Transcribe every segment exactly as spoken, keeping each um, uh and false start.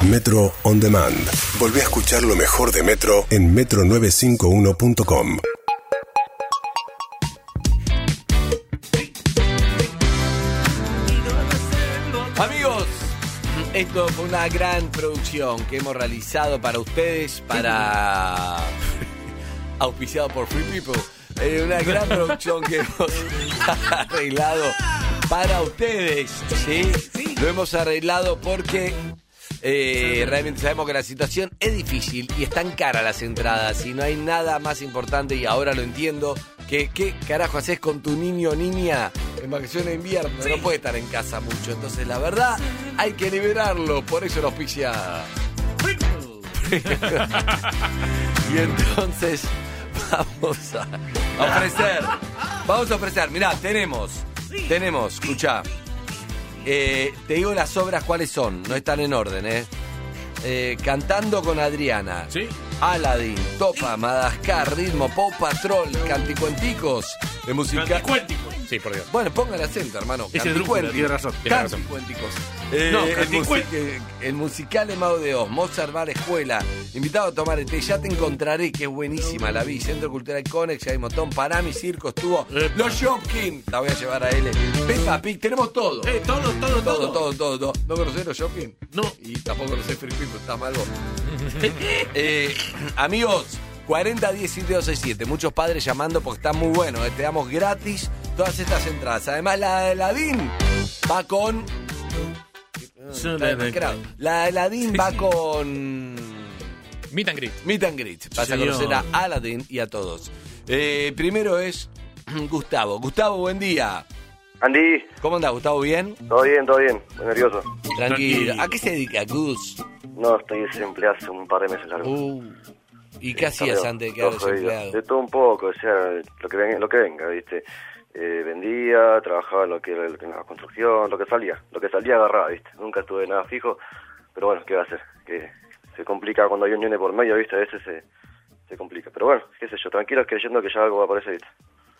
Metro On Demand. Volví a escuchar lo mejor de Metro en metro novecientos cincuenta y uno punto com. Amigos, esto fue una gran producción que hemos realizado para ustedes, para... auspiciado por Free People. Eh, una gran producción que hemos arreglado para ustedes, ¿sí? Lo hemos arreglado porque eh, realmente sabemos que la situación es difícil y están caras las entradas y no hay nada más importante, y ahora lo entiendo, que qué carajo haces con tu niño o niña en vacaciones de invierno. Sí. No puede estar en casa mucho, entonces la verdad hay que liberarlo, por eso lo auspicia. Y entonces vamos a ofrecer, vamos a ofrecer, mirá, tenemos, tenemos, escuchá, eh, te digo las obras cuáles son, no están en orden, eh. Eh, Cantando con Adriana, ¿sí? Aladdin, Topa, Madagascar, Ritmo, Pau Patrol, Canticuenticos, el musical. Canticuénticos. Sí, por Dios. Bueno, pongan el acento, hermano. Es el Drújula, tiene razón. Canticuénticos. Eh, no, el, music, el musical de Mago de Oz, Mozart va a la escuela, invitado a tomar el té, Ya te encontraré, que es buenísima, la vi, Centro Cultural Conex, hay un montón, Panami, Circo, estuvo, eh, Los Shopkins, la voy a llevar a él, Peppa Pig, tenemos todo. Eh, todo, todo, todo. Todo, todo, todo, todo. ¿No conocés Los Shopkins? No. Y tampoco conocés Free People, está mal vos. eh, amigos, cuarenta diez siete dos seis siete, muchos padres llamando porque está muy bueno, eh, te damos gratis todas estas entradas. Además, la de Aladdin va con... La de Aladdin va con... Meet and Greet. Meet and Greet. Vas a conocer a Aladdin y a todos. Eh, primero es Gustavo. Gustavo, buen día. Andy. ¿Cómo andás, Gustavo? ¿Bien? Todo bien, todo bien. Estoy nervioso. Tranquilo. ¿A qué se dedica, Gus? No, estoy desempleado hace un par de meses largo. Uh, ¿Y qué hacías Todo, antes de quedar desempleado? De todo un poco, o sea, lo que venga, lo que venga, ¿viste? Eh, vendía, trabajaba en lo que era en la construcción, lo que salía, lo que salía agarraba, ¿viste? Nunca estuve nada fijo, pero bueno, ¿qué va a hacer? Que se complica cuando hay un nene por medio, ¿viste? A veces se, se complica, pero bueno, qué sé yo, tranquilo, creyendo que ya algo va a aparecer, ¿viste?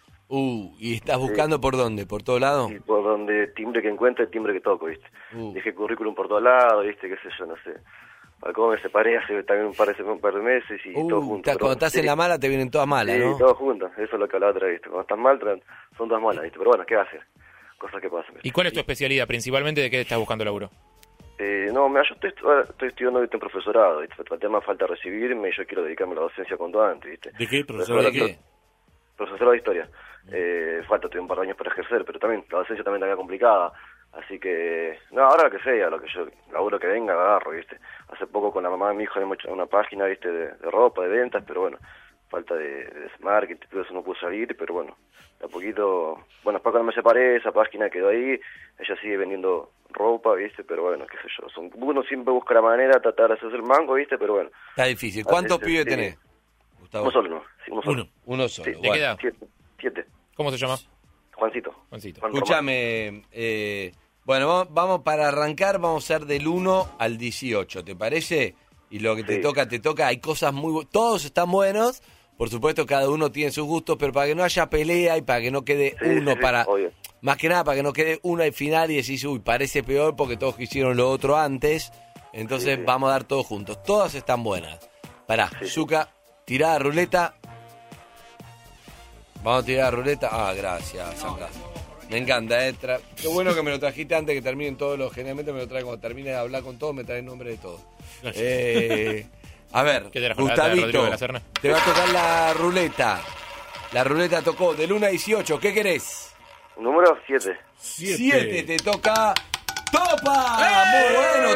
Uh, ¿y estás buscando sí. por dónde? ¿Por todo lado? Sí, por donde timbre que encuentre, timbre que toco, ¿viste? Uh. Dejé currículum por todos lados, ¿viste? Qué sé yo, no sé. Para cómo me separé hace también un par de, un par de meses y uh, todo junto. Cuando pero, estás sí. en la mala te vienen todas malas, sí, ¿no? Sí, todas juntas, eso es lo que hablaba otra vez, ¿viste? Cuando estás mal, son todas malas, ¿viste? Pero bueno, ¿qué va a hacer? Cosas que pasan. ¿Y cuál es tu especialidad? Principalmente, ¿de qué estás buscando laburo? Eh, no, mira, yo estoy, estoy estudiando ¿viste? en profesorado, ¿viste? El tema falta recibirme y yo quiero dedicarme a la docencia cuanto antes, ¿viste? ¿De qué? ¿Profesorado de qué? Profesorado de historia. Eh, falta todavía un par de años para ejercer, pero también la docencia también está complicada. Así que, no, ahora lo que sea, lo que yo, laburo que venga, agarro, ¿viste? Hace poco con la mamá de mi hijo hemos hecho una página, ¿viste? De, de ropa, de ventas, pero bueno, falta de, de marketing, todo eso no pudo salir, pero bueno, de a poquito, bueno, después cuando me separé, esa página quedó ahí, ella sigue vendiendo ropa, ¿viste? Pero bueno, qué sé yo, son, uno siempre busca la manera de tratar de hacer el mango, ¿viste? Pero bueno. Está difícil. ¿Cuántos Así, pibes sí. tenés, Gustavo? Uno solo, ¿no? Sí, uno solo. Uno. Uno solo. Sí. ¿De qué edad? Siete. Siete. ¿Cómo se llama? Juancito. Juancito. Juan Escúchame, eh, bueno, vamos, vamos para arrancar, vamos a hacer del uno al dieciocho, ¿te parece? Y lo que te Sí. toca, te toca, hay cosas muy bu- todos están buenos, por supuesto cada uno tiene sus gustos, pero para que no haya pelea y para que no quede Sí, uno sí, sí, para, obvio. más que nada para que no quede uno al final y decís, uy, parece peor porque todos hicieron lo otro antes, entonces Sí, sí. vamos a dar todos juntos, todas están buenas. Pará, Sí. Zucca, tirá la ruleta. Vamos a tirar la ruleta. Ah, gracias, San Carlos. Me encanta, eh. Tra- Qué bueno que me lo trajiste antes que terminen todos los. Generalmente me lo trae cuando termine de hablar con todos, me trae el nombre de todos. Eh, a ver, ¿Qué trajo, la data de Rodrigo Gustavito, de la Serna? te va a tocar la ruleta. La ruleta tocó del uno a dieciocho. ¿Qué querés? Número siete. siete te toca. ¡Topa! ¡Muy bueno,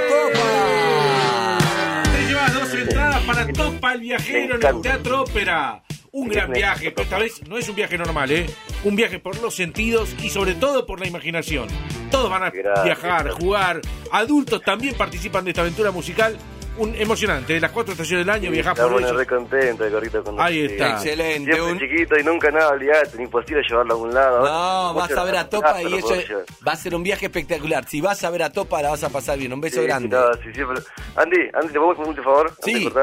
Topa! Te llevas dos entradas para Topa el Viajero en el Teatro Ópera. Un gran Me viaje, pero esta vez no es un viaje normal, ¿eh? Un viaje por los sentidos y sobre todo por la imaginación. Todos van a Gracias. viajar, jugar. Adultos también participan de esta aventura musical. Un emocionante, de las cuatro estaciones del año, viajar por Estamos ellos. re contentos, Corrito. Con Ahí nosotros. está. Excelente. Siempre Un... chiquito y nunca nada, olvidate, imposible llevarlo a algún lado. No, vas a ver a Topa y eso eso va a ser un viaje espectacular. Si vas a ver a Topa, la vas a pasar bien. Un beso grande. No, sí, siempre. Andy, Andy, ¿te puedo pedir un favor? Sí. Antes de cortar.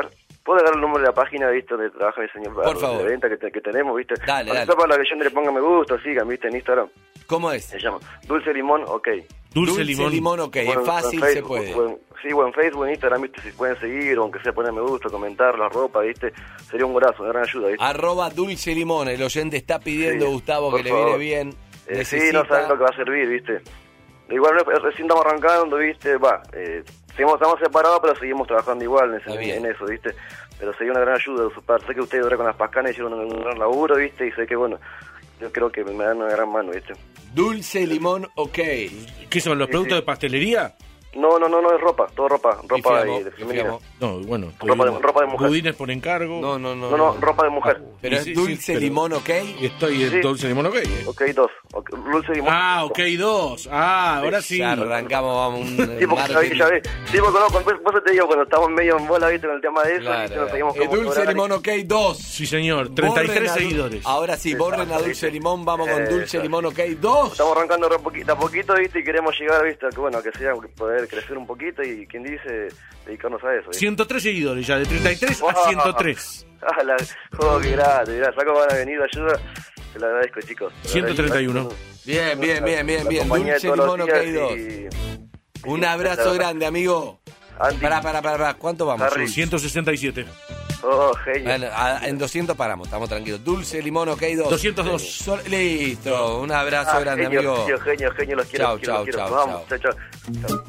¿Puedo dar el número de la página, viste, donde trabaja mi señor Por favor. de venta que, te- que tenemos, viste? Dale, Para dale. que para la que yo le ponga me gusta, sigan, viste, en Instagram. ¿Cómo es? Se llama Dulce Limón, ok. Dulce, limón. ok, Bueno, es fácil, en se Facebook, puede. bueno, sí, bueno, en Facebook, en Instagram, viste, si pueden seguir, o aunque sea poner me gusta, comentar la ropa, viste, sería un brazo, una gran ayuda, viste. Arroba Dulce Limón, el oyente está pidiendo, Sí, Gustavo, por que le favor. viene bien. Eh, Necesita... Sí, no saben lo que va a servir, viste. Igual no- recién estamos arrancando, viste, va, eh, seguimos, estamos separados, pero seguimos trabajando igual en, Está ese- bien. en eso, viste. Pero sería una gran ayuda de su parte. Sé que ustedes ahora con las pascanas hicieron un, un gran laburo, viste, y sé que, bueno, yo creo que me dan una gran mano, viste. Dulce Limón, ok. ¿Qué son los Sí, productos sí. de pastelería? No, no, no, no es ropa, todo ropa, ropa Pifiamos, y de femenina. pifiamos. No, bueno. Ropa de- budines- ropa de mujer. Budines por encargo. No, no, no. No, no, ropa de mujer. Pero Y es sí, sí, Dulce pero- Limón, ok. Estoy en Sí. Dulce limón, ok. Ok, dos. Ok, Dulce Limón. Ah, ok, dos. Ah, ahora sí. Ya arrancamos, vamos un Sí, porque ya ves, ya ves. Sí, porque no, con- vos te digo, cuando estamos medio en bola, viste, con el tema de eso, Claro, viste, no sabíamos eh, cómo Dulce cobrar. Limón, ok, dos. Sí, señor. treinta y tres Borren a Dul- seguidores. Ahora sí, borren a Dulce Limón, vamos con Dulce Eso. Limón, ok, dos. Estamos arrancando re poquito, a poquito, viste, y queremos llegar, viste, que bueno, que sea, poder crecer un poquito y, quien dice, dedicarnos a eso, ¿viste? ciento tres seguidores ya, de treinta y tres a Wow. ciento tres. Ah, la, oh, qué grande, mirá, saco van a venir, ayuda, te lo agradezco, chicos. Te lo ciento treinta y uno. agradezco. Bien, bien, bien, bien, La bien. compañía de Dulce todos los Limón, ok, días dos. y- Un y- abrazo la- grande, amigo. Andy. Pará, pará, pará, pará. ¿Cuánto vamos? Harry. ciento sesenta y siete. Oh, genio. Bueno, a- en doscientos paramos, estamos tranquilos. Dulce Limón, ok, dos. doscientos dos. Sol- Listo, un abrazo Ah, grande, genio, amigo. genio, genio, genio, los quiero, Chao, los quiero, chao, los quiero. chao, Vamos, chao, chao. Chao.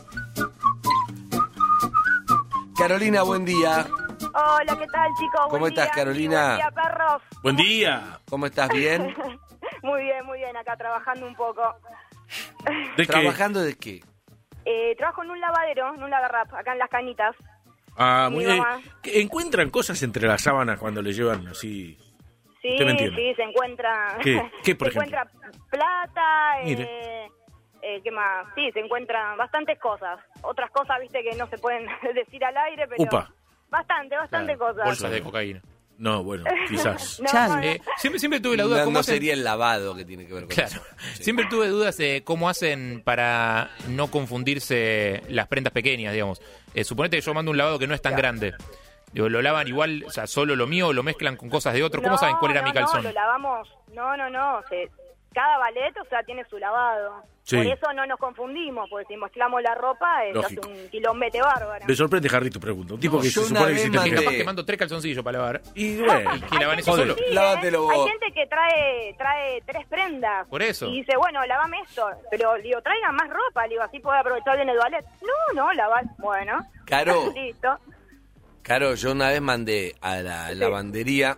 Carolina, buen día. Hola, ¿qué tal, chicos? ¿Cómo Buen estás, día. Carolina? Buen día, perros. Buen día. ¿Cómo estás? ¿Bien? Muy bien, muy bien, acá trabajando un poco. ¿De qué? ¿Trabajando de qué? Eh, trabajo en un lavadero, en un lavarrap, acá en Las Canitas. Ah, muy Mi bien. mamá. ¿Qué- ¿Encuentran cosas entre las sábanas cuando le llevan así? Sí, Usted me entiende. sí, se encuentra... ¿Qué? ¿Qué, por se ejemplo? encuentra plata, Mire. eh, eh, ¿qué más? Sí, se encuentran bastantes cosas. Otras cosas, viste, que no se pueden decir al aire, pero... Upa. Bastante, bastante cosas. Bolsas de cocaína. No, bueno, quizás. No, Chan. no, no. Eh, siempre, siempre tuve la duda No, cómo no hacen... sería el lavado que tiene que ver con Claro. eso. Sí. Siempre tuve dudas de cómo hacen para no confundirse las prendas pequeñas, digamos. Eh, suponete que yo mando un lavado que no es tan grande. Digo, lo lavan igual, o sea, solo lo mío o lo mezclan con cosas de otro. ¿Cómo No, saben cuál era no, mi calzón? No, lo lavamos. No, no, no. Se, cada ballet, o sea, tiene su lavado. Sí. Por eso no nos confundimos, porque si mezclamos la ropa, es hace Lógico. un quilombete bárbaro. Me sorprende, Harry, tu pregunta. Un tipo No, que yo se una supone que vez sí te mandé- Que entiende. capaz que mando tres calzoncillos para lavar. Y bueno, Y que lavan eso Joder. solo. Sí, Lávatelo ¿eh? vos. Hay gente que trae trae tres prendas. Por eso. Y dice, bueno, lavame esto. Pero, digo, traigan más ropa. Le digo, así puedo aprovechar bien el ballet. No, no, lavar. Bueno. Caro. Listo. Claro, yo una vez mandé a la lavandería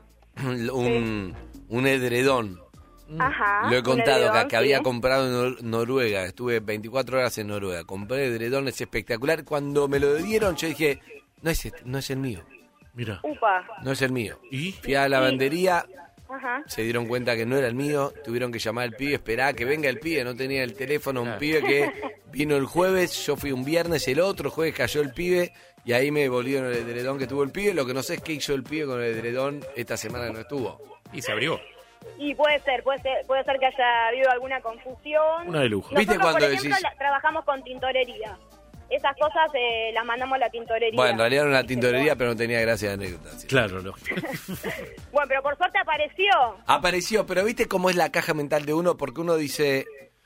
un, un edredón. Ajá. Lo he un contado edredón, acá, que había sí. comprado comprado en Nor- Noruega. Estuve veinticuatro horas en Noruega. Compré edredón, es espectacular. Cuando me lo dieron, yo dije, no es, este, no es el mío. mira. Upa. No es el mío. ¿Y? Fui a la lavandería, Ajá. se dieron cuenta que no era el mío, tuvieron que llamar al pibe, esperá que venga el pibe, no tenía el teléfono, un pibe que vino el jueves, yo fui un viernes, el otro jueves cayó el pibe y ahí me devolvieron el edredón que tuvo el pibe. Lo que no sé es qué hizo el pibe con el edredón esta semana que no estuvo. Y se abrigó. Y puede ser, puede ser, puede ser que haya habido alguna confusión. Una de lujo. ¿Viste Nosotros, cuando por ejemplo, decís- la- trabajamos con tintorería. Esas cosas eh, las mandamos a la tintorería. Bueno, en realidad era una tintorería, pero no tenía gracia de anécdota. sí. Claro, lógico. Bueno, pero por suerte apareció. Apareció, pero ¿viste cómo es la caja mental de uno? Porque uno dice,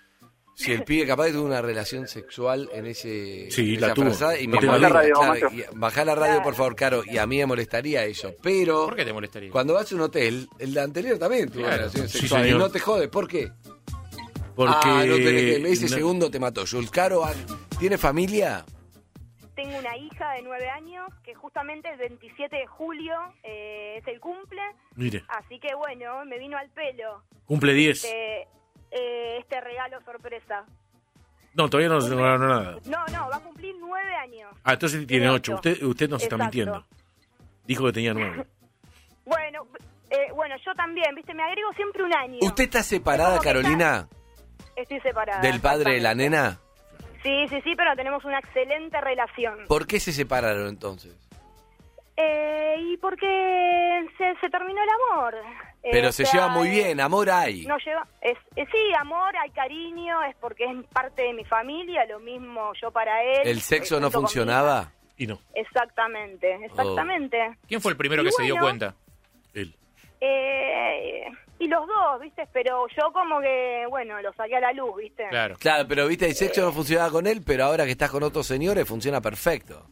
si el pibe capaz que tuvo una relación sexual en ese Sí, en la esa tuvo. frazada, y No me te Bajá molesta, la radio, claro, maestro. y bajá la radio, por favor, Caro, y a mí me molestaría eso. Pero ¿Por qué te molestaría? cuando vas a un hotel, el anterior también tuvo Claro. relaciones Sí, sexuales y señor. no te jode. ¿Por qué? Porque. Ah, no tenés que, me dice no- segundo te mató. Jules Caro, ah, ¿tiene familia? Tengo una hija de nueve años que justamente el veintisiete de julio eh, es el cumple. Mire, Así que bueno, me vino al pelo cumple diez. este, eh, este regalo sorpresa. No, todavía no se ganó nada. No, no, va a cumplir nueve años. Ah, entonces tiene Tiene ocho. ocho. Usted, usted nos está Exacto. mintiendo. Dijo que tenía nueve. Bueno, eh, bueno, yo también, viste, me agrego siempre un año. ¿Usted está separada, Es como que Carolina, Estoy separada. del padre de la exactamente. nena? Sí, sí, sí, pero tenemos una excelente relación. ¿Por qué se separaron entonces? Eh, y porque se, se terminó el amor. Eh, Pero o se sea, lleva muy eh, bien, amor hay. No lleva, es, es- sí, amor, hay cariño, es porque es parte de mi familia, lo mismo yo para él. ¿El sexo eh, no junto con mi funcionaba? hija. Y no, Exactamente, exactamente. ¿Quién fue el primero Y que se dio bueno, cuenta? él. Eh, y los dos, ¿viste? Pero yo como que, bueno, lo saqué a la luz, ¿viste? Claro. Claro, pero viste, el sexo no funcionaba con él, pero ahora que estás con otros señores funciona perfecto.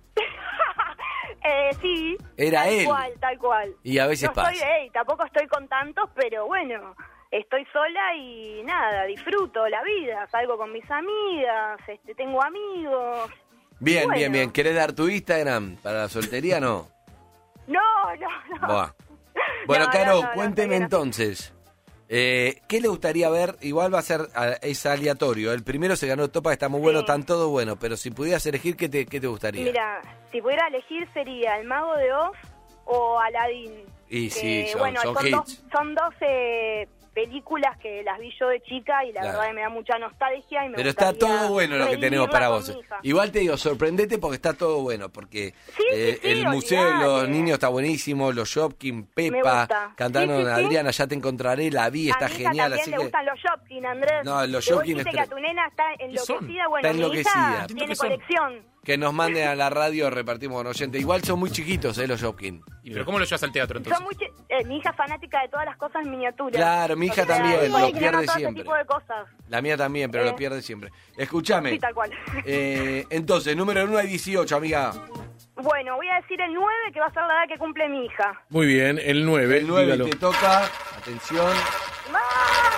eh, sí. Era tal él. Tal cual, tal cual. Y a veces no pasa. Estoy, ey, tampoco estoy con tantos, pero bueno, estoy sola y nada, disfruto la vida, salgo con mis amigas, este, tengo amigos. Bien, Bueno. bien, bien. ¿Querés dar tu Instagram para la soltería? No. No, no, no. Buah. Bueno, No, Caro, no, no, cuénteme no, no. entonces. Eh, ¿Qué le gustaría ver? Igual va a ser a- es aleatorio. El primero se ganó Topa, está muy bueno, Sí. están todo bueno. Pero si pudieras elegir, ¿qué te, qué te gustaría? Mira, si pudiera elegir sería El Mago de Oz o Aladdin. Y Que, sí, son- bueno, son son, hits. dos, son dos eh, películas que las vi yo de chica y la Claro. verdad que me da mucha nostalgia y me Pero está gustaría todo bueno lo que tenemos revivirla para con vos. mi hija. Igual te digo, sorprendete porque está todo bueno. Porque Sí, eh, sí, sí, el Museo de los olvidate. Niños está buenísimo, los Shopkin, Me Pepa, gusta. cantando Sí, sí, sí. Adriana, ya te encontraré, la vi, está a mi hija genial. también Así le que gustan los Shopkin, Andrés. No, los Que vos Shopkin dijiste es que a tre- tu nena está son? enloquecida. Bueno, Está mi enloquecida. hija Entiendo tiene que son. colección. que nos manden a la radio, repartimos con oyentes. Igual son muy chiquitos, eh, los Shopkin. ¿Y pero cómo lo llevas al teatro entonces? Son muy chi- eh, mi hija es fanática de todas las cosas en miniatura. Claro, mi hija O sea, también, es lo colecciona pierde todo ese siempre. tipo de cosas. La mía también, pero Eh. lo pierde siempre. Escúchame. Sí, tal cual. Eh, entonces, número uno hay dieciocho, amiga. Bueno, voy a decir el nueve, que va a ser la edad que cumple mi hija. Muy bien, el nueve. El nueve dígalo. te toca. Atención. ¡Ah!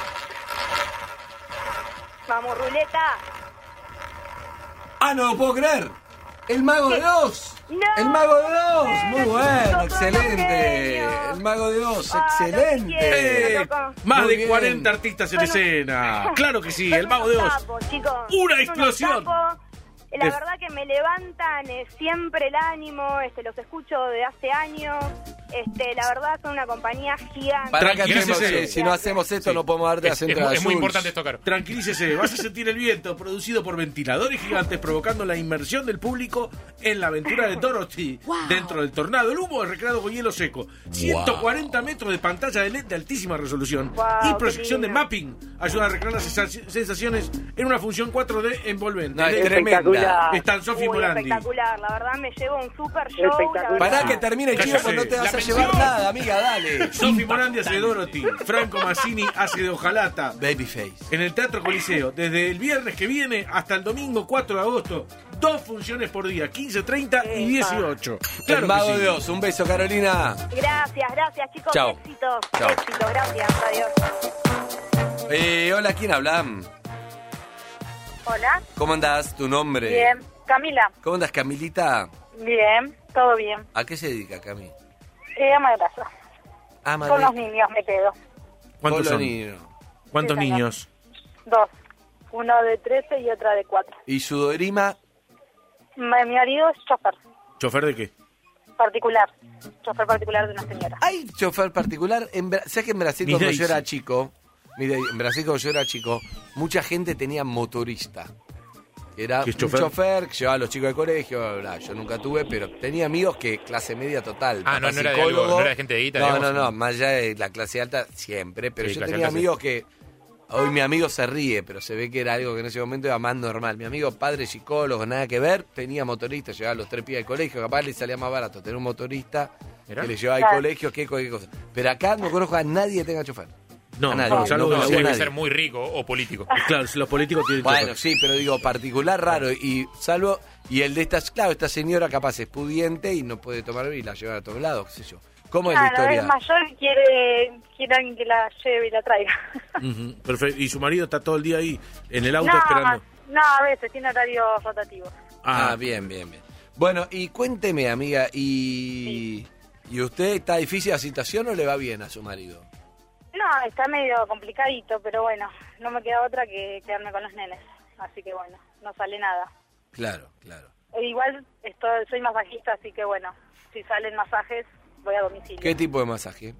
Vamos, ruleta. ¡Ah, no lo puedo creer! ¡El Mago de Oz! ¡No! ¡El Mago de Oz! Muy ¡Son bueno, los excelente. genios! El Mago de Oz, Ah, no te excelente. quiero. Eh, más Muy de bien. cuarenta artistas en Son un- escena. Claro que sí, Son el Mago de unos Oz. capos, chicos. ¡Una Son unos explosión! capos. La Es- verdad que me levantan eh, siempre el ánimo, este, los escucho de hace años. Este, la verdad son una compañía gigante. Para que Tranquilícese. hacemos, eh, si no hacemos esto, Sí. no podemos darte Es, la es central muy- es muy azul. importante esto, Caro. Tranquilícese, vas a sentir el viento producido por ventiladores gigantes provocando la inmersión del público en la aventura de Dorothy dentro del tornado. El humo es recreado con hielo seco. ciento cuarenta metros de pantalla de L E D de altísima resolución Wow, y qué proyección de lindo. mapping ayuda a recrear las sensa- sensaciones en una función cuatro D envolvente. No, es L E D tremenda. Están Sofi Uy, Morandi. espectacular, la verdad me llevo un super show. la Espectacular. verdad. Pará que termine el chivo, Cállese. pues no te vas La a llevar mención. nada, amiga, dale. Sofi Morandi hace de Dorothy. Franco Massini hace de Ojalata. Babyface. En el Teatro Coliseo, desde el viernes que viene hasta el domingo cuatro de agosto, dos funciones por día, quince, treinta y dieciocho. El Mago que sí. de Oz. Un beso, Carolina. Gracias, gracias chicos. Chao. Éxitos. Chao. Éxitos, gracias. Adiós. Eh, hola, ¿quién habla? Hola, ¿Cómo andás? ¿Tu nombre? bien. Camila, ¿Cómo andás, Camilita? bien, todo bien. ¿A qué se dedica, Cami? Eh, ama de casa. Ah, Con los niños me quedo. ¿Cuántos son? niños. ¿Cuántos Sí, señor. niños? Dos. Uno de trece y otra de cuatro. ¿Y su dorima? Ma- Mi marido es chofer ¿Chofer de qué? particular. Chofer particular de una señora. ¿Hay chofer particular? En Bra- ¿Sabes que en Brasil Mi cuando Daisy. yo era chico, mire, en Brasil cuando yo era chico, mucha gente tenía motorista. Era ¿Qué es un chofer? chofer que llevaba a los chicos de colegio, bla, bla, bla. Yo nunca tuve, pero tenía amigos que clase media total. Ah, no, papá no era de algo, psicólogo. no era de gente de guita, No, digamos. no, no, más allá de la clase alta siempre, pero Sí, yo clase tenía alta, sí. amigos que hoy mi amigo se ríe, pero se ve que era algo que en ese momento era más normal. Mi amigo padre psicólogo, nada que ver, tenía motorista, llevaba a los tres pibes al colegio, capaz le salía más barato tener un motorista Mirá. que le llevaba al Claro. colegio que cualquier cosa. Pero acá no conozco a nadie que tenga chofer. No, A nadie, no, salvo no de No, la conozco a tiene que nadie. ser muy rico o político. Claro, si los políticos tienen Bueno, chofer. sí, pero digo, particular raro. Y salvo, y el de estas, claro, esta señora capaz es pudiente y no puede tomar y la lleva a todos lados, qué sé yo. ¿Cómo es la Claro, historia? es mayor y quiere, quiere alguien que la lleve y la traiga. Ujú, perfecto. ¿Y su marido está todo el día ahí en el auto no, esperando? no, a veces tiene horarios rotativos. Ah, bien, bien, bien. Bueno, y cuénteme, amiga, ¿y, ¿y usted está difícil la situación o le va bien a su marido? No, está medio complicadito, pero bueno, no me queda otra que quedarme con los nenes. Así que bueno, no sale nada. Claro, claro. E igual estoy, soy masajista, así que bueno, si salen masajes, voy a domicilio. ¿Qué tipo de masaje?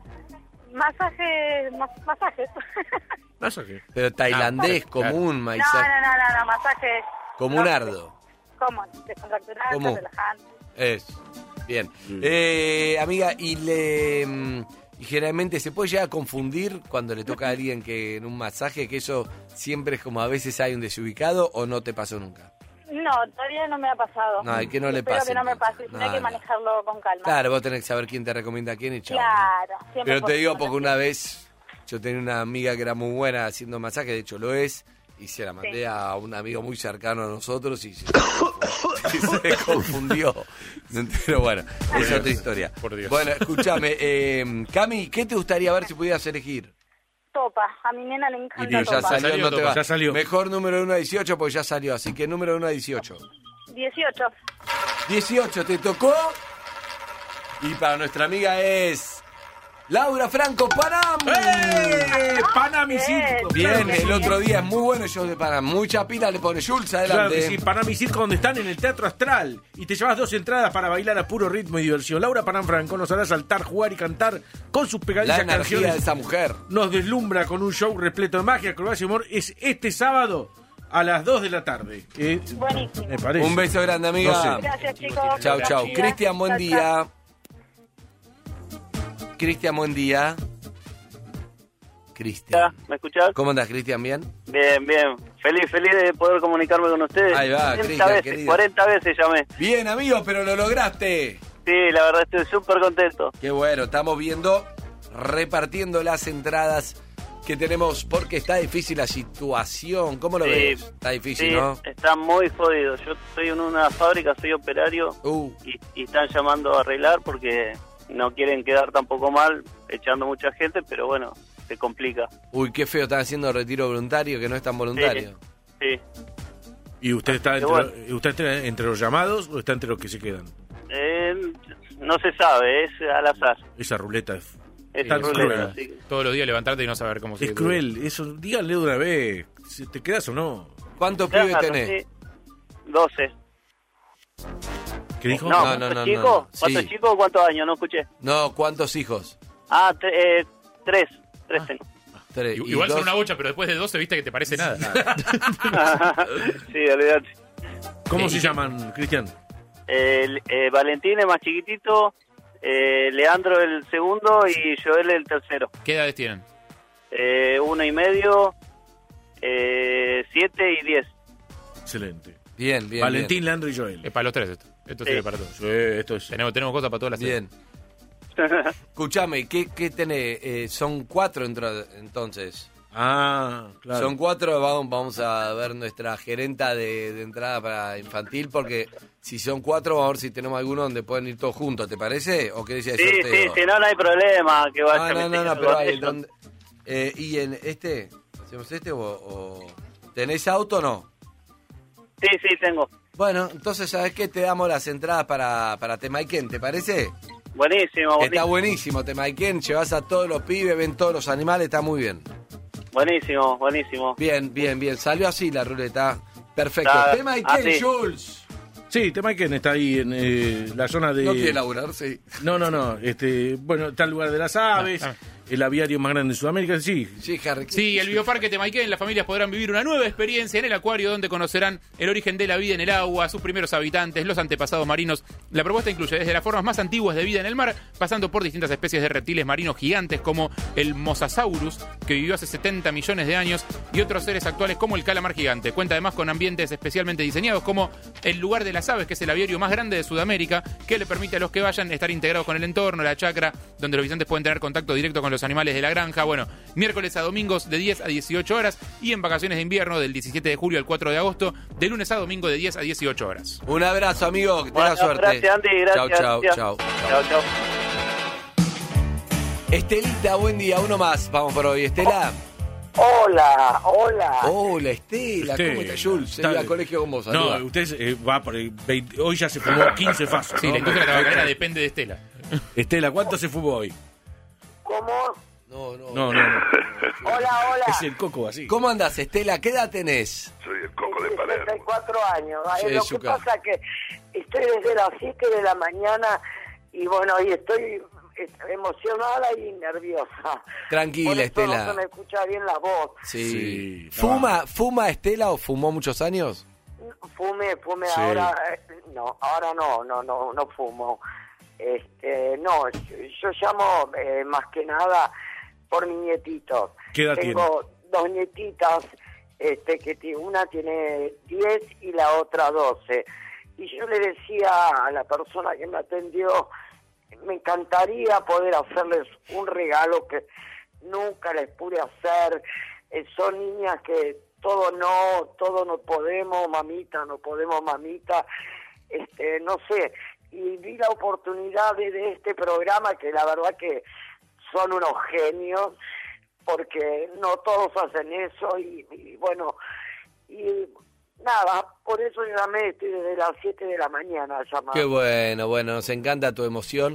Masajes, mas- masajes. ¿Masaje? Pero tailandés, Ah, claro. común, no, maizaje, no, no, no, no, masajes. como no, un ardo. ¿Cómo? Descontracturante, ¿Cómo? relajante. Es. Bien. Eh, amiga, y le mm, y generalmente se puede llegar a confundir cuando le toca a alguien que en un masaje, que eso siempre es como a veces hay un desubicado o no te pasó nunca. No, No, todavía no me ha pasado. No, y que no le Espero pase. que no me pase, entonces. sino hay No, que no. manejarlo con calma. Claro, vos tenés que saber quién te recomienda a quién y chao. Claro, siempre Pero por te digo supuesto. porque una vez yo tenía una amiga que era muy buena haciendo masaje, de hecho lo es, y se la mandé Sí. a un amigo muy cercano a nosotros y se, y se confundió. Pero bueno, es Dios. otra historia. Por Dios. Bueno, escúchame, eh, Cami, ¿qué te gustaría ver si pudieras elegir? Topa, a mi nena le encanta Y ya Ya Topa. salió, salió, no te Topa. va. Ya salió. Mejor número de uno a dieciocho porque ya salió, así que número de uno a dieciocho. dieciocho. dieciocho, ¿te tocó? Y para nuestra amiga es Laura Franco Panam. ¡Eh! Panam y Circo. Bien, Claro que el sí. otro día es muy bueno el show de Panam. Mucha pila le pone Jules, Claro adelante. que sí, Panam y Circo, donde están en el Teatro Astral. Y te llevas dos entradas para bailar a puro ritmo y diversión. Laura Panam Franco nos hará saltar, jugar y cantar con sus La pegadizas energía canciones. de esa mujer. Nos deslumbra con un show repleto de magia, acrobacia y humor. Es este sábado a las dos de la tarde. Eh, Buenísimo. me parece. Un beso grande, amiga. No sé. Gracias, chicos. Chau, chau. Gracias. Cristian, buen Chau, día. Cristian, buen día. Cristian. ¿Me escuchás? ¿Cómo andás, Cristian? ¿Bien? Bien, bien. Feliz, feliz de poder comunicarme con ustedes. Ahí va, cuarenta Cristian, veces, querido. cuarenta veces llamé. Bien, amigo, pero lo lograste. Sí, la verdad estoy súper contento. Qué bueno, estamos viendo, repartiendo las entradas que tenemos porque está difícil la situación. ¿Cómo lo Sí, ves? Está difícil, sí, ¿no? está muy jodido. Yo estoy en una fábrica, soy operario Uh, y, y están llamando a arreglar porque no quieren quedar tampoco mal, echando mucha gente, pero bueno, se complica. uy, qué feo, están haciendo retiro voluntario que no es tan voluntario. Sí. ¿Y usted está, Qué entre, bueno. usted está entre los llamados o está entre los que se quedan? Eh, no se sabe, es al azar. Esa ruleta es, Es Tan ruleta, cruel. así que- Todos los días levantarte y no saber cómo es sigue tu cruel. Eso, díganle una vez si te quedas o no. ¿Cuántos Claro, pibes tenés? sí. doce. ¿Qué dijo? No, No, no, ¿cuántos no, chicos? no. ¿Cuántos Sí. chicos o cuántos años? No escuché. No, ¿cuántos hijos? Ah, tre- eh, tres. Tres tengo. Tres. I- ¿Y Igual dos? son una bocha, pero después de doce viste que te parece nada. Sí, olvidate. ¿Cómo Sí. se llaman, Cristian? Eh, eh, Valentín es más chiquitito, eh, Leandro el segundo y Joel el tercero. ¿Qué edades tienen? Eh, uno y medio, eh, siete y diez. Excelente. Bien, bien. Valentín, Leandro y Joel. Es para los tres esto. Esto Sí. sirve para todos. Sí, esto es... Tenemos, tenemos cosas para todas las Bien. Escúchame, ¿qué, qué tenés? Eh, son cuatro entro- entonces. Ah, claro. Son cuatro, vamos, vamos a ver nuestra gerenta de, de entrada para infantil, porque si son cuatro, vamos a ver si tenemos alguno donde pueden ir todos juntos, ¿te parece? ¿O querés decir Sí, sí, si no, no hay problema que No, vaya. no, mi no, no, señor pero hay, Gordillo. donde- eh, ¿y en este? ¿Hacemos este o, o- tenés auto o no? Sí, sí, tengo. Bueno, entonces, ¿sabes qué? Te damos las entradas para, para Temaiken, ¿te parece? Buenísimo, Está buenísimo. buenísimo Temaiken, llevas a todos los pibes, ven todos los animales, está muy bien. Buenísimo, buenísimo. Bien, bien, bien, salió así la ruleta. Perfecto. Nada, Temaiken, así. Jules. Sí, Temaiken está ahí en eh, la zona de... No quiere laburar, sí. No, no, no. Este, bueno, está el lugar de las aves, Ah, el aviario más grande de Sudamérica. Sí, Sí, Harry. Sí, el Bioparque Temaiken, las familias podrán vivir una nueva experiencia en el acuario donde conocerán el origen de la vida en el agua, sus primeros habitantes, los antepasados marinos. La propuesta incluye desde las formas más antiguas de vida en el mar, pasando por distintas especies de reptiles marinos gigantes como el Mosasaurus, que vivió hace setenta millones de años, y otros seres actuales como el calamar gigante. Cuenta además con ambientes especialmente diseñados como el lugar de las aves, que es el aviario más grande de Sudamérica, que le permite a los que vayan estar integrados con el entorno, la chacra, donde los visitantes pueden tener contacto directo con los animales de la granja. Bueno, miércoles a domingos de diez a dieciocho horas y en vacaciones de invierno del diecisiete de julio al cuatro de agosto, de lunes a domingo de diez a dieciocho horas. Un abrazo, amigo, que tengas Bueno, suerte. gracias, Andy, gracias. Chau, chau, gracias. chau. Chao, chao. Estelita, buen día, uno más. Vamos por hoy, Estela. Hola, hola. Hola, Estela, Este, ¿cómo estás, Jules? Se está- iba al colegio con vos, saluda. no, usted eh, va por el veinte, hoy ya se fumó quince fasos. Sí, ¿no? la industria tabacalera depende de Estela. Estela, ¿cuánto se fumó hoy? ¿Cómo? No, no. No, no, no. Hola, hola. Es el coco así. ¿Cómo andás, Estela? ¿Qué edad tenés? Soy el coco de sesenta y cuatro años. Ay, Sí, lo su que cara. pasa que estoy desde las siete de la mañana y bueno, y estoy eh, emocionada y nerviosa. Tranquila, Por eso Estela. no se me escucha bien la voz. Sí. Sí, ¿Fuma, ¿Fuma Estela o fumó muchos años? Fume, fume Sí. ahora. eh, No, ahora no, no, no, no fumo. Este, no, yo, yo llamo eh, más que nada por mis nietitos. ¿Qué edad Tengo dos nietitas, este, que ti- una tiene diez y la otra doce. Y yo le decía a la persona que me atendió, me encantaría poder hacerles un regalo que nunca les pude hacer. Eh, son niñas que todo no, todo no podemos, mamita, no podemos, mamita, este, no sé. Y vi la oportunidad de, de este programa, que la verdad que son unos genios, porque no todos hacen eso, y, y bueno, y nada, por eso llamé, estoy desde las siete de la mañana llamando. Qué bueno, bueno, nos encanta tu emoción.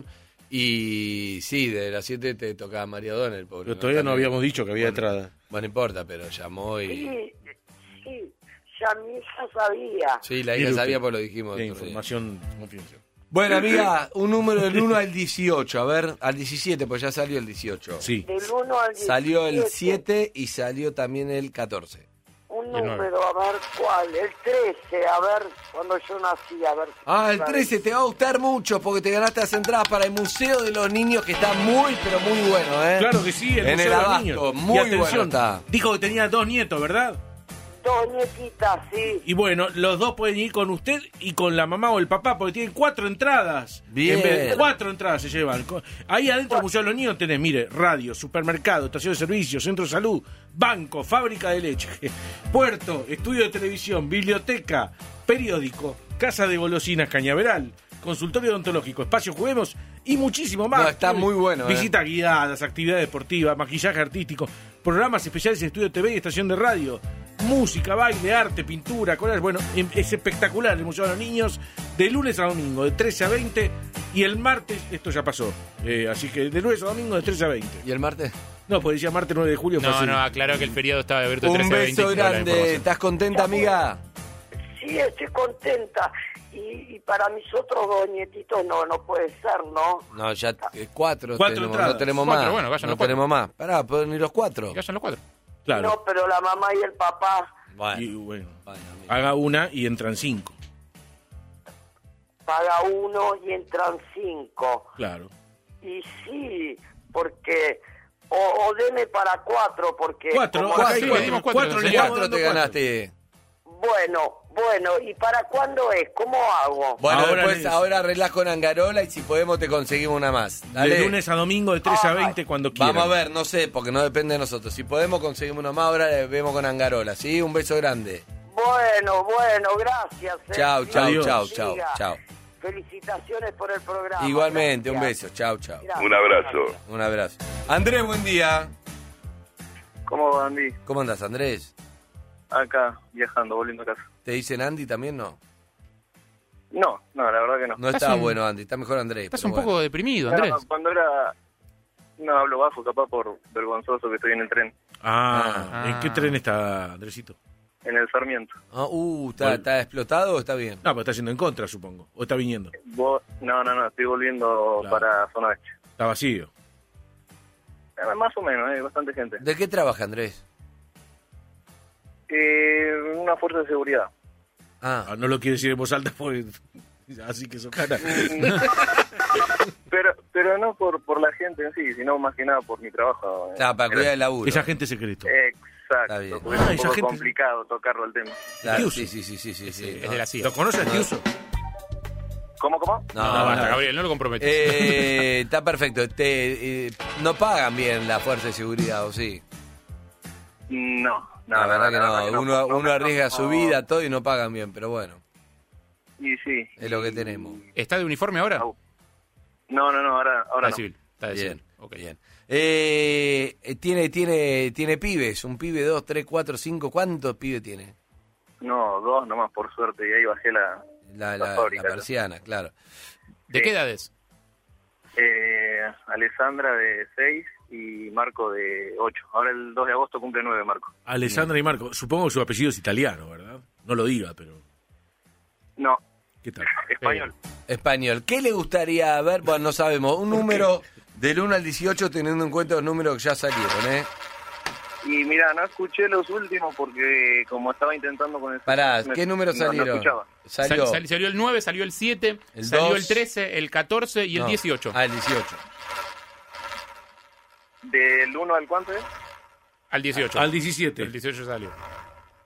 Y sí, de las siete te tocaba María O'Donnell. Pobre, Pero todavía no También. habíamos dicho que había Bueno, entrada. Bueno, no importa, pero llamó y... Sí, sí, ya mi hija sabía. Sí, la Mire hija usted. sabía, pues lo dijimos. Sí, el otro día. información confidencial. Bueno, amiga, un número del uno al dieciocho. A ver, al diecisiete, pues ya salió el dieciocho. Sí. Del uno al diecisiete. Salió el siete y salió también el catorce. Un El nueve. número, a ver cuál. El trece, a ver, cuando yo nací, a ver. Ah, el trece te va a gustar mucho porque te ganaste las entradas para el Museo de los Niños, que está muy, pero muy bueno, ¿eh? Claro que sí, el en Museo el de los Abasto, Niños. muy Y atención, bueno está. dijo que tenía dos nietos, ¿verdad? Dos nietitas, sí. Y bueno, los dos pueden ir con usted y con la mamá o el papá, porque tienen cuatro entradas. Bien. En vez de- cuatro entradas se llevan. Co- Ahí adentro del Museo de los Niños tenés, mire, radio, supermercado, estación de servicio, centro de salud, banco, fábrica de leche, puerto, estudio de televisión, biblioteca, periódico, casa de golosinas Cañaveral, consultorio odontológico, espacio juguemos y muchísimo más. No, está muy bueno, ¿eh? Visitas guiadas, actividades deportivas, maquillaje artístico, programas especiales en estudio T V y estación de radio, música, baile, arte, pintura, coral. Bueno, em- es espectacular el Museo de los Niños, de lunes a domingo, de trece a veinte, y el martes, esto ya pasó, eh, así que de lunes a domingo de trece a veinte. ¿Y el martes? No, pues decía martes nueve de julio. fue No, así. no, aclaró que el feriado estaba abierto Un trece a veinte. beso y dio la grande. información. ¿Estás contenta, amiga? Sí, estoy contenta. Y, y para mis otros dos nietitos no, no puede ser, ¿no? No, ya eh, cuatro, Cuatro tenemos, entradas. no tenemos Cuatro, más. bueno, vayan no los cuatro. tenemos más. Pará, pueden ir los cuatro. Que vayan los cuatro. Claro. No, pero la mamá y el papá Bueno, Y bueno, vaya, amiga. haga una y entran cinco. paga uno y entran cinco. Claro. Y sí, porque... O, o deme para cuatro, porque... Cuatro, como- acá hay sí, cuatro, dimos cuatro, cuatro, sí. le estamos Cuatro dando te cuatro. ganaste. Bueno, bueno, ¿y para cuándo es? ¿Cómo hago? Bueno, Ahora después, les- ahora arreglás con Angarola y si podemos te conseguimos una más. Dale. De lunes a domingo de trece a Ay. veinte cuando quieran. Vamos a ver, no sé, porque no depende de nosotros. Si podemos conseguimos una más, ahora le vemos con Angarola, ¿sí? Un beso grande. Bueno, bueno, gracias. eh. Chau, Dios chau, Adiós. chau, bendiga. chau, chau. Felicitaciones por el programa. Igualmente, un Gracias. beso. Chau, chau. Gracias. Un abrazo. Un abrazo. Andrés, buen día. ¿Cómo va, Andy? ¿Cómo andas, Andrés? Acá, viajando, volviendo a casa. ¿Te dicen Andy también? No. No, no, la verdad que no. No Estás está un- bueno, Andy. Está mejor Andrés. Estás pero un bueno. poco deprimido, Andrés. No, cuando era... No, hablo bajo, capaz por vergonzoso que estoy en el tren, Ah, Ah. ¿en qué tren está Andresito? en el Sarmiento. Ah, uh, ¿está, Bueno. ¿está explotado o está bien? No, pero está yendo en contra, supongo. O está viniendo. Vos- No, no, no, estoy volviendo Claro. para zona oeste. Está vacío. Eh, Más o menos, hay bastante gente. ¿De qué trabaja, Andrés? Eh, una fuerza de seguridad. Ah, Ah, no lo quiere decir en voz alta porque... Así que eso cara. pero pero no por por la gente en sí, sino más que nada por mi trabajo. está, para cuidar el laburo. Esa gente secreto. Está Exacto, bien. porque Ah, es un esa poco gente- complicado tocarlo el tema. Claro, Tiuso. sí, sí, sí, sí, sí, sí. Es de la C I A. ¿Lo conoce el Tiuso? ¿Cómo, cómo? No, No, no, basta, no. Gabriel, no lo comprometes. Eh, está perfecto. Te, eh, no pagan bien la fuerza de seguridad, ¿o sí? No, no. la verdad que no. verdad Uno, no, uno no, arriesga no. su vida, todo y no pagan bien, pero bueno, Y sí. es lo que tenemos. ¿Está de uniforme ahora? Au. No, no, no, ahora, ahora Está de no. civil. Está de Bien, civil. Ok. bien. Eh, eh, tiene, tiene, tiene pibes, un pibe, dos, tres, cuatro, cinco. ¿Cuántos pibes tiene? No, dos nomás, por suerte, y ahí bajé la, La, la la, fábrica. la persiana, claro. ¿De qué edades? Eh, Alessandra de seis y Marco de ocho. Ahora el dos de agosto cumple nueve, Marco. Alessandra y Marco. Supongo que su apellido es italiano, ¿verdad? No lo diga, pero... No, ¿Qué tal? español. Español. ¿Qué le gustaría ver? Bueno, no sabemos. Un número del uno al dieciocho teniendo en cuenta los números que ya salieron, ¿eh? Y mira, no escuché los últimos porque como estaba intentando con el... Pará, me- ¿qué números no, no salieron? escuchaba. Salió. Sal- sal- salió el nueve, salió el siete, El salió dos. el trece, el catorce y el No. dieciocho. Ah, el dieciocho. ¿Del uno al cuánto es? Al dieciocho. Al diecisiete. El dieciocho salió.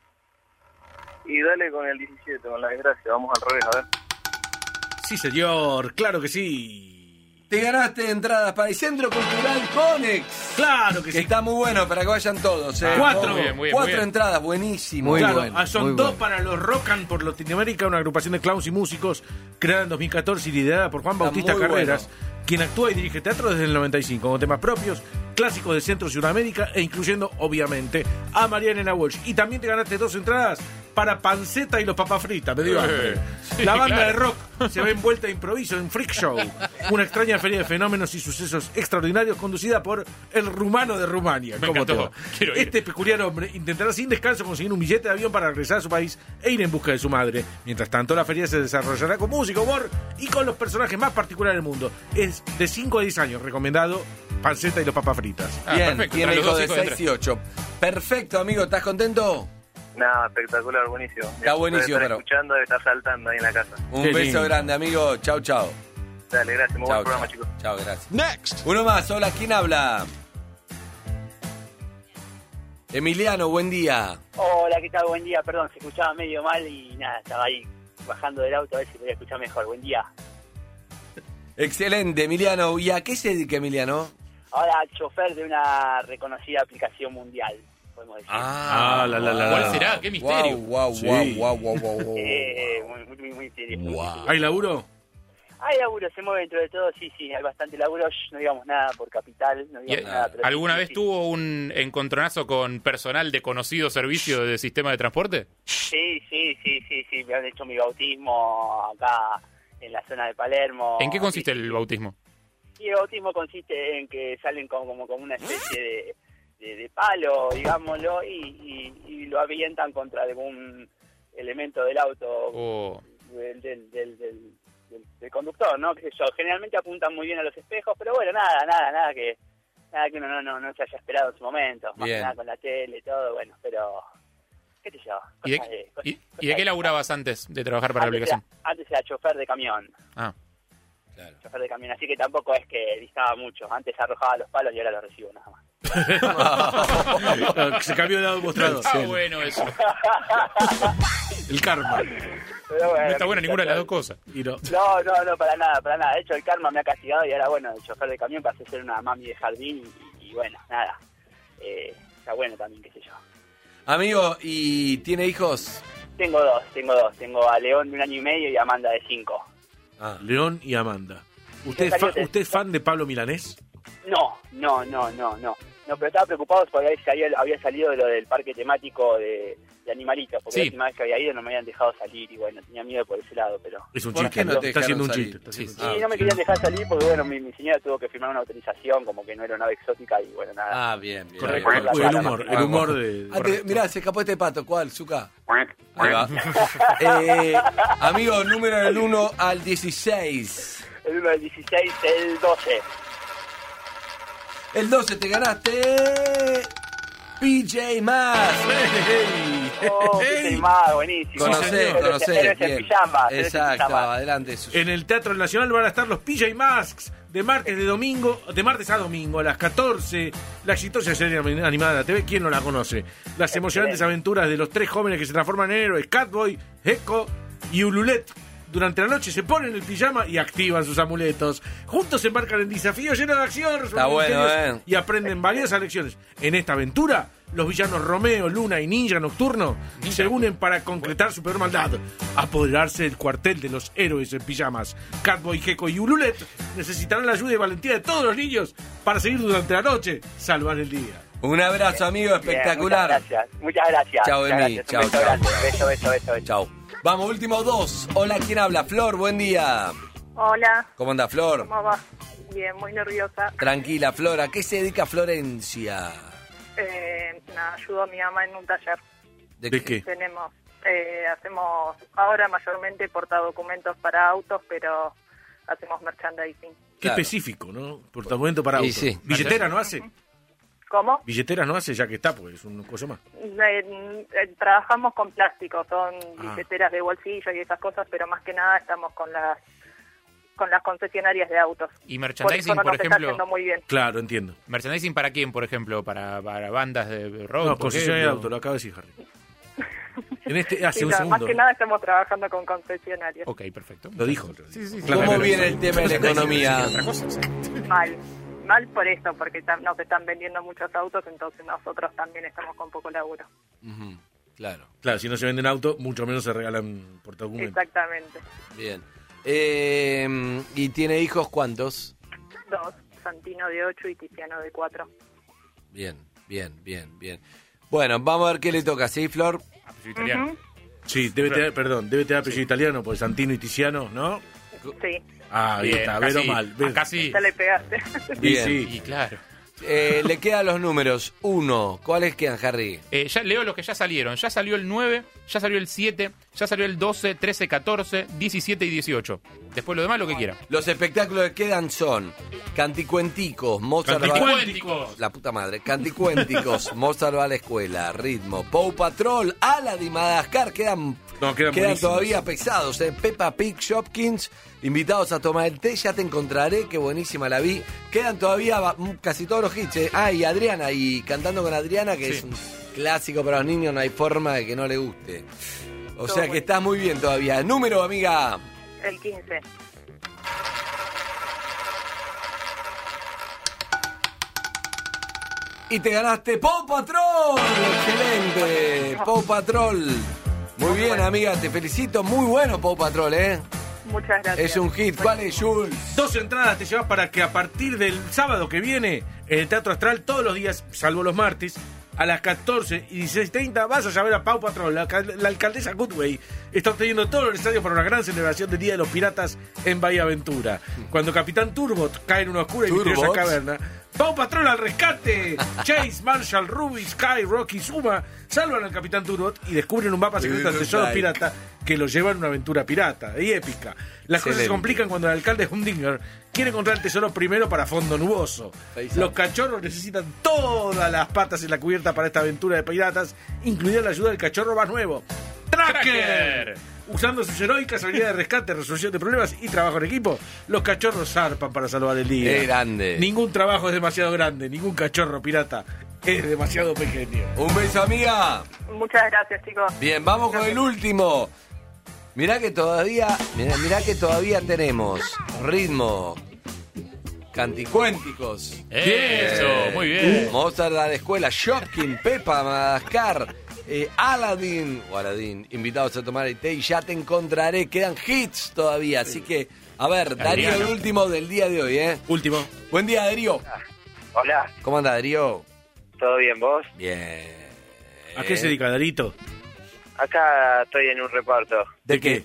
y dale con el diecisiete, con la desgracia. Vamos al revés, a ver. Sí, señor, claro que sí. Te ganaste entradas para el Centro Cultural Conex. Claro que, que sí. está muy bueno para que vayan todos. ¿eh? Cuatro. Muy bien, muy bien, Cuatro muy bien. entradas, buenísimo. Claro, Muy bueno, ah, son muy dos bueno. para los Rockan por Latinoamérica, una agrupación de clowns y músicos creada en dos mil catorce y liderada por Juan Está Bautista muy Carreras, bueno. quien actúa y dirige teatro desde el noventa y cinco, con temas propios, clásicos de Centro y Sudamérica e incluyendo, obviamente, a María Elena Walsh. Y también te ganaste dos entradas para Panceta y los Papas Fritas, me dio hambre. sí, La banda claro. de rock se ve envuelta de improviso en Freak Show, una extraña feria de fenómenos y sucesos extraordinarios conducida por el rumano de Rumania. Me ¿Cómo te encantó. va? Quiero ir. Este peculiar hombre intentará sin descanso conseguir un billete de avión para regresar a su país e ir en busca de su madre. Mientras tanto, la feria se desarrollará con música, humor y con los personajes más particulares del mundo. Es de cinco a diez años, recomendado Panceta y los Papas Fritas. Ah, Bien, perfecto, tiene están los hijos dos de hijos de seis y ocho. Perfecto, amigo, ¿estás contento? Nada, espectacular, buenísimo. Está buenísimo, Debe estar pero- escuchando, debe estar saltando ahí en la casa. Un Qué beso lindo. grande, amigo. Chau, chau. Dale, gracias, muy buen Chau, programa, chau. chicos. Chau, gracias. Next. Uno más, hola, ¿quién habla? Emiliano, buen día. Hola, ¿qué tal? Buen día. Perdón, se escuchaba medio mal y nada, estaba ahí bajando del auto a ver si podía escuchar mejor. Buen día. Excelente, Emiliano. ¿Y a qué se dedica Emiliano? Ahora, chofer de una reconocida aplicación mundial, podemos decir. Ah, la, la, la, ¿Cuál la. será? ¿Qué misterio? Wow, wow, Sí. wow, wow, wow, wow, wow. Eh, muy, muy, muy, muy interesante. Wow. ¿Hay laburo? Hay laburo, se mueve dentro de todo, sí, sí, hay bastante laburo. Shh, no digamos nada por capital, no ¿Y, digamos nada. Pero ¿Alguna sí, vez sí. tuvo un encontronazo con personal de conocido servicio de sistema de transporte? Sí, sí, sí, sí, sí, me han hecho mi bautismo acá en la zona de Palermo. ¿En qué consiste Sí, sí, el sí. bautismo? Y el bautismo consiste en que salen como, como, como una especie de, de, de palo, digámoslo, y, y, y lo avientan contra algún elemento del auto, Oh. del, del, del, del, del- del conductor, ¿no? Qué sé yo, generalmente apuntan muy bien a los espejos, pero bueno, nada, nada, nada que nada que uno no, no, no se haya esperado en su momento, más Bien. que nada con la tele y todo, bueno, pero qué sé yo. ¿Y de, cosas de- cosas- y- cosas y de qué de- laburabas antes de trabajar para la antes era, aplicación? antes era chofer de camión. Ah. Claro. Chofer de camión, así que tampoco es que distaba mucho. Antes arrojaba los palos y ahora los recibo nada más. Se cambió de lado mostrador. Está bueno eso. El karma. Pero bueno, No está buena ninguna de las dos cosas. Y no. No, no, no, para nada, para nada. De hecho, el karma me ha castigado y ahora, bueno, el chofer de camión pasé a ser una mami de jardín y, y bueno, nada. Eh, está bueno también, qué sé yo. Amigo, ¿y tiene hijos? Tengo dos, tengo dos. Tengo a León de un año y medio y a Amanda de cinco. Ah. León y Amanda. ¿Usted es, fa- ¿Usted es fan de Pablo Milanés? No, no, no, no, no. No, pero estaba preocupado porque había salido, había salido de lo del parque temático de, de animalitos, porque Sí. la última vez que había ido no me habían dejado salir y bueno, tenía miedo por ese lado, pero... Es un ¿Por chiste. qué no te está haciendo un dejaron chiste. Está salir? haciendo Sí, un Ah, no me querían dejar salir porque bueno, mi, mi señora tuvo que firmar una autorización como que no era una ave exótica y bueno, nada. Ah, bien, bien. chiste. bien. Correcto. bien. El humor, el humor de... Ah, te- mirá, se escapó este pato. ¿Cuál, Zuka? Ahí va. Eh, amigo, número del uno al dieciséis. El uno del dieciséis, el doce. El doce te ganaste P J Masks. Oh, qué más, buenísimo. Conocé, Héroes- conocé. héroes en bien. pijamas, héroes en Exacto, pijamas. adelante. Sus- En el Teatro Nacional van a estar los P J Masks de martes de domingo, de martes a domingo a las catorce. La exitosa serie animada de la T V, ¿quién no la conoce? Las emocionantes aventuras de los tres jóvenes que se transforman en héroes, Catboy, Gecko y Ululet. Durante la noche se ponen el pijama y activan sus amuletos. Juntos se embarcan en desafíos llenos de acción, resuelven Está bueno, misterios eh. y aprenden valiosas lecciones. En esta aventura, los villanos Romeo, Luna y Ninja Nocturno se unen para concretar su peor maldad: apoderarse del cuartel de los héroes en pijamas. Catboy, Gecko y Ululet necesitarán la ayuda y valentía de todos los niños para seguir durante la noche, salvar el día. Un abrazo, amigo, Bien, espectacular. muchas gracias, muchas gracias. Chao, muchas Emi, gracias, un chao, beso chao. grande. Beso, beso, beso, beso. Chau. Vamos, último dos. Hola, ¿quién habla? Flor, buen día. Hola, ¿Cómo anda, Flor? ¿cómo va? Bien, muy nerviosa. Tranquila, Flor. ¿A qué se dedica Florencia? Eh, nada, ayudo a mi mamá en un taller. ¿De qué? Tenemos, eh, hacemos ahora mayormente portadocumentos para autos, pero hacemos merchandising. Qué Claro. específico, ¿no? Portamento para Y autos. sí. ¿Billetera no hace? ¿Cómo? Billeteras no hace, ya que está, pues es un cosa más. Eh, eh, trabajamos con plástico, son Ah. billeteras de bolsillo y esas cosas, pero más que nada estamos con las con las concesionarias de autos. Y Por merchandising, eso no por nos está ejemplo. yendo muy bien. Claro, entiendo. ¿Merchandising para quién, por ejemplo? ¿Para, para bandas de rock? No, por concesionaria de ejemplo? auto, lo acaba de decir Harry. En este, hace Sí, un no, segundo. más que nada estamos trabajando con concesionarios. Ok, perfecto. Lo dijo. Sí, sí, sí. ¿Cómo viene el tema de la economía? Otra cosa, sí. Mal. Mal por eso, porque tam- nos están vendiendo muchos autos, entonces nosotros también estamos con poco laburo. Ujú, claro, Claro, si no se venden autos, mucho menos se regalan portadocumentos. Exactamente. bien. Eh, ¿Y tiene hijos cuántos? Dos, Santino de ocho y Tiziano de cuatro. Bien, bien, bien, bien. Bueno, vamos a ver qué le toca, ¿sí, Flor? Apellido italiano. Ujú. Sí, debe tener, perdón, debe tener apellido italiano, porque Santino y Tiziano, ¿no? Sí, Ah, ahí Bien, está, acá Vero sí, mal. Vero. acá sí. ya le pegaste. Y Bien. sí. Y claro. Eh, le quedan los números. Uno, ¿cuáles quedan, Harry? Eh, ya leo los que ya salieron. Ya salió el nueve, ya salió el siete, ya salió el doce, trece, catorce, diecisiete y dieciocho. Después lo demás, lo que quiera. Los espectáculos que quedan son Canticuenticos, Mozart va- Canticuénticos. La puta madre. Canticuénticos, Mozart va a la escuela, Ritmo, Paw Patrol, Aladdin y Madagascar. Quedan, No, quedan quedan buenísimos. todavía pesados. Eh. Peppa Pig, Shopkins, invitados a tomar el té. Ya te encontraré, qué buenísima la vi. Quedan todavía va- mm, casi todos los hits. Eh. Ah, y Adriana, y cantando con Adriana, que Sí. es un clásico para los niños, no hay forma de que no le guste. O Todo sea que bueno. estás muy bien todavía. Número, amiga. El quince. Y te ganaste Paw Patrol. Excelente. Paw Patrol. Muy bien, amiga, te felicito. Muy bueno Paw Patrol, ¿eh? Muchas gracias. Es un hit. ¿Cuál es, Jules? Dos entradas te llevas para que a partir del sábado que viene, en el Teatro Astral, todos los días, salvo los martes, a las catorce y dieciséis treinta vas a ver a Paw Patrol. La, alcal- la alcaldesa Goodway está obteniendo todo lo necesario para una gran celebración del Día de los Piratas en Bahía Aventura. Cuando Capitán Turbot cae en una oscura y misteriosa ¿Turbot? caverna, Paw Patrol al rescate. Chase, Marshall, Ruby, Sky, Rocky, Zuma salvan al Capitán Turbot y descubren un mapa secreto del tesoro Like. pirata que los lleva en una aventura pirata y épica. Las cosas se Excelente. complican cuando el alcalde Humdinger quiere encontrar el tesoro primero para fondo nuboso. Face Los up. cachorros necesitan todas las patas en la cubierta para esta aventura de piratas, incluida la ayuda del cachorro más nuevo, Tracker. Tracker. Usando sus heroicas habilidades de rescate, resolución de problemas y trabajo en equipo, los cachorros zarpan para salvar el día. Qué grande. Ningún trabajo es demasiado grande, ningún cachorro pirata es demasiado pequeño. Un beso, amiga. Muchas gracias, chicos. Bien, vamos con el último. Mirá que todavía, mirá, mirá que todavía tenemos Ritmo, Canticuénticos. Eso, muy bien. Mozart a la escuela, Shopkin, Peppa, Madagascar, eh, Aladdin, o Aladdin, invitados a tomar el té y ya te encontraré. Quedan hits todavía, así que, a ver, Darío, el Adriano. último del día de hoy, ¿eh? Último. Buen día, Darío. Hola, ¿Cómo anda, Darío? ¿todo bien vos? Bien. ¿A qué se dedica, Darito? Acá estoy en un reparto ¿De qué?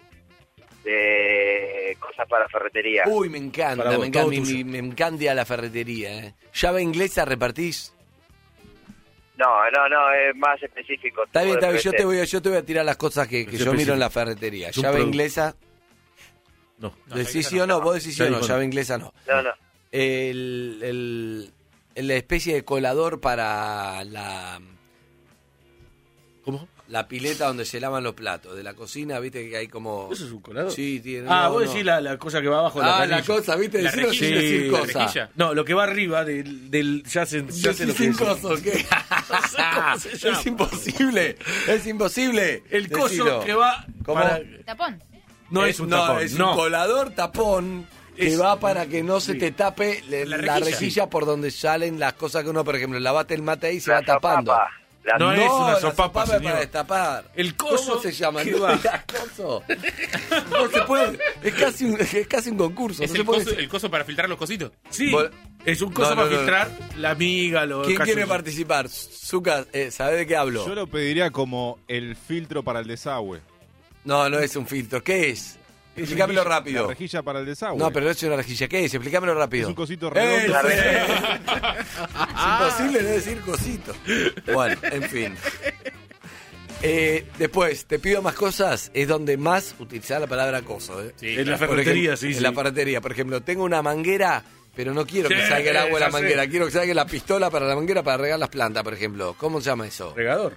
de cosas para ferretería. Uy, me encanta, Para vos, me encanta, todo me, tuyo. me- me encanta la ferretería, ¿eh? ¿Llave inglesa repartís? No, no, no, es más específico. Está bien, Tubo está de bien, yo P V C. te voy a, yo te voy a tirar las cosas que, que Es yo miro específico. en la ferretería. Es un Llave producto. inglesa, No. decís sí o no, vos decís sí o no, Dale, llave inglesa no. No, no. El, el, el- la especie de colador para la, ¿Cómo? la pileta donde se lavan los platos, de la cocina, viste que hay como... ¿Eso es un colador? Sí, tiene... Ah, no, vos no. decís la, la cosa que va abajo de la Ah, la canilla. cosa, viste, La decirlo sin rejilla, decir la cosa. rejilla. No, lo que va arriba del... del ya se, ya sé lo que Sin es. coso, ¿qué? cómo se llama. Es imposible, es imposible. El coso Decilo. que va... ¿Cómo? para- Tapón. No Eh, es un no, tapón, es no. un colador tapón que Es- va para que no se sí. te tape le- La la, rejilla. rejilla por donde salen las cosas que uno, por ejemplo, lavaste el mate ahí y se La va tapando. sopapa. La- No, es una la sopapa, es señor. para destapar. El coso ¿Cómo se llama? que No, va. digas coso. No se puede. Es casi un, es casi un concurso. ¿Es no se el puede coso, decir. el coso para filtrar los cositos? Sí, Vol- es un coso No, no, para no, filtrar la miga, los ¿Quién quiere calzoncillos. participar? Zucca, eh, ¿sabe de qué hablo? Yo lo pediría como el filtro para el desagüe. No, no es un filtro. ¿Qué es? Explícamelo La rápido. rejilla para el desagüe. No, pero no es una rejilla. ¿Qué es? Explícamelo rápido. Es un cosito redondo. ¡Eh, La sí! rejilla. Es imposible no decir cosito. Bueno, en fin. Eh, después, te pido más cosas. Es donde más utilizar la palabra coso. ¿eh? Sí, En la Por ferretería, ejemplo, sí, En sí. la ferretería. Por ejemplo, tengo una manguera, pero no quiero que Sí, salga el agua de la ya sé. manguera. Quiero que salga la pistola para la manguera para regar las plantas, por ejemplo. ¿Cómo se llama eso? Regador.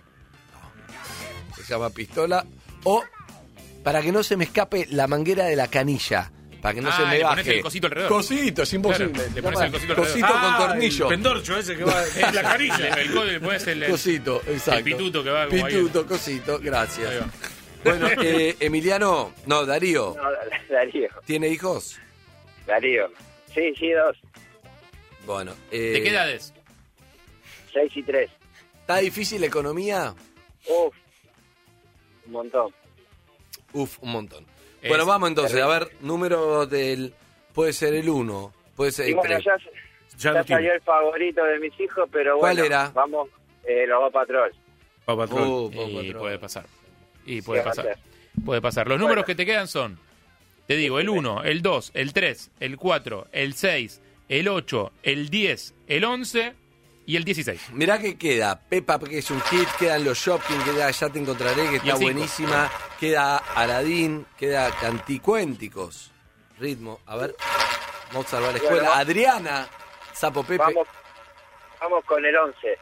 Se llama pistola. O para que no se me escape la manguera de la canilla. para que no Ah, se me le pones baje. el cosito alrededor. Cosito, es imposible. Claro, le pones el cosito Cosito alrededor. con Ah, tornillo. el pendorcho ese que va en la carilla. El, el, le pones el, el- Cosito, exacto. el pituto que va como ahí. Pituto, cosito, gracias. Ahí va. Bueno, eh, Emiliano, no, Darío, No, Darío, ¿tiene hijos? Darío. Sí, sí, dos. Bueno, eh, ¿De qué edades? Seis y tres. ¿está difícil la economía? Uf, un montón. Uf, un montón. Es Bueno, vamos entonces, a ver, número del... Puede ser el uno, puede ser Y el bueno, tres. ya, Ya ya lo tiene. salió el favorito de mis hijos, pero ¿Cuál bueno, era? vamos, eh, los Paw Patrol. Paw Patrol. Oh, Paw Y Patrol. puede pasar. Y puede ¿Qué va a pasar. hacer? Puede pasar. Los números que te quedan son, te digo, el uno, el dos, el tres, el cuatro, el seis, el ocho, el diez, el once y el dieciséis. Mirá que queda Peppa, que es un hit, quedan los Shopping, queda Ya te encontraré, que está el cinco. buenísima, queda Aladín, queda Canticuénticos, ritmo, a ver, Mozart va a la escuela, Bueno, va- Adriana, Sapo Pepe, Vamos, vamos con el once.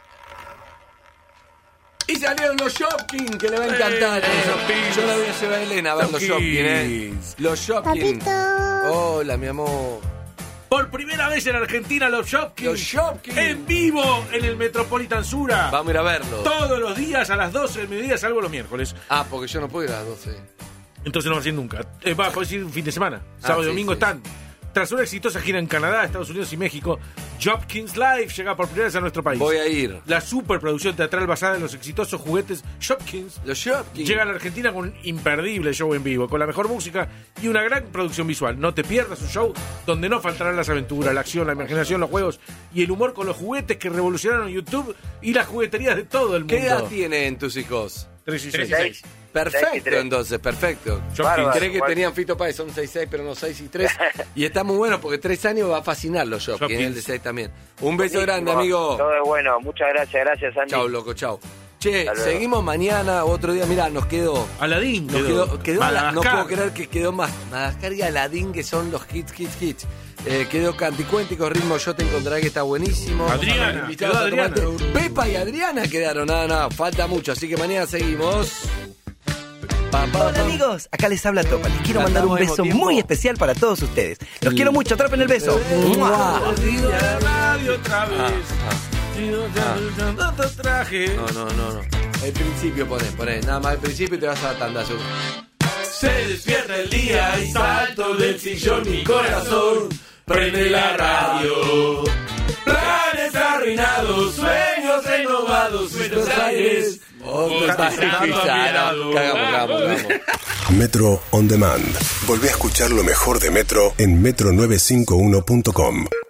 y salieron los Shopping, que le va a encantar, Eh, eh. los Shopping. Yo la voy a llevar a Elena a ver los Shopping. Shopping, eh. Los Shopping. Hola, mi amor. Por primera vez en Argentina, los Shopkins. Los Shopkins. En vivo en el Metropolitan Sura. Vamos a ir a verlos. Todos los días a las doce del mediodía, salvo los miércoles. Ah, porque yo no puedo ir a las doce. Entonces no va a ser nunca. Eh, va, puedes ir un fin de semana. Ah, Sábado y sí, domingo sí. están. Tras una exitosa gira en Canadá, Estados Unidos y México, Shopkins Live llega por primera vez a nuestro país. Voy a ir. La superproducción teatral basada en los exitosos juguetes Shopkins Los Shopping. llega a la Argentina con un imperdible show en vivo, con la mejor música y una gran producción visual. No te pierdas un show donde no faltarán las aventuras, la acción, la imaginación, los juegos y el humor con los juguetes que revolucionaron YouTube y las jugueterías de todo el mundo. ¿Qué edad tienen tus hijos? tres y Tres y seis. seis. Perfecto, Seis y tres. entonces, perfecto. Bárbaro, Creí que igual. tenían Fito Páez, son seis seis, pero no seis y tres. Y está muy bueno porque tres años va a fascinar los Shopping, Shopkins. el de seis también. Un beso Buenísimo. grande, amigo. Todo es bueno. Muchas gracias, gracias, Andy. Chau, loco, chau. Che, Hasta luego. seguimos mañana, otro día. Mirá, nos quedó. Aladín Nos quedó. quedó, quedó Ala- no Madagascar. puedo creer que quedó más. Madagascar y Aladín, que son los hits, hits, hits. Eh, quedó Canticuénticos, ritmo Yo te encontraré, que está buenísimo. Adriana, Invitados quedó a Adriana. tomate. Pepa y Adriana quedaron. Nada, nada, falta mucho. Así que mañana seguimos. Pam, pam, Hola pam. amigos, acá les habla Topa. Les quiero mandar un ¿Cantamos al mismo beso tiempo? muy especial para todos ustedes. Los quiero mucho, atrapen el beso. ¡Mua! La radio otra vez. Ah, Otro traje. No, no, no, no. El principio poné, poné. Nada más el principio y te vas a la tanda. seguro. Se despierta el día y salto del sillón mi corazón. Prende la radio. Planes arruinados, sueños renovados, Buenos Aires. Otro Está taxi, cenando a mi ya, lado. no, Cagamos, cagamos, cagamos. Metro On Demand. Volvé a escuchar lo mejor de Metro en metro novecientos cincuenta y uno punto com.